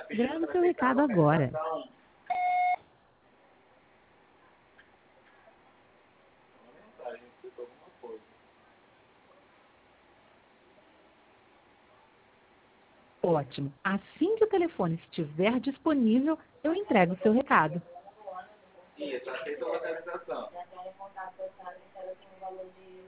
Grave seu recado agora. Ótimo. Assim que o telefone estiver disponível, eu entrego o seu recado. Isso, aceita a localização.